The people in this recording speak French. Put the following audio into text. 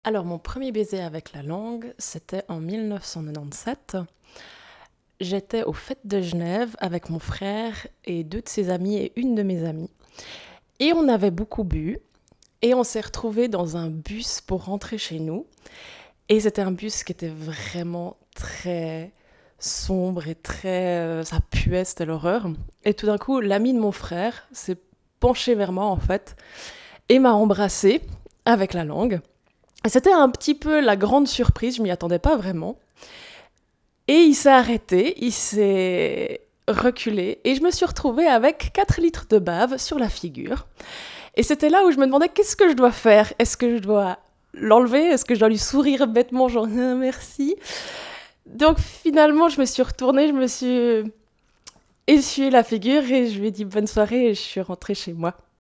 Alors, mon premier baiser avec la langue, c'était en 1997. J'étais aux Fêtes de Genève avec mon frère et deux de ses amis et une de mes amies. Et on avait beaucoup bu. Et on s'est retrouvés dans un bus pour rentrer chez nous. Et c'était un bus qui était vraiment très sombre et très... ça puait, c'était l'horreur. Et tout d'un coup, l'ami de mon frère s'est penché vers moi, en fait, et m'a embrassée avec la langue. Et c'était un petit peu la grande surprise, je m'y attendais pas vraiment. Et il s'est arrêté, il s'est reculé, et je me suis retrouvée avec 4 litres de bave sur la figure. Et c'était là où je me demandais qu'est-ce que je dois faire. Est-ce que je dois l'enlever? Est-ce que je dois lui sourire bêtement, genre ah, merci? Donc finalement, je me suis retournée, je me suis essuyé la figure et je lui ai dit bonne soirée et je suis rentrée chez moi.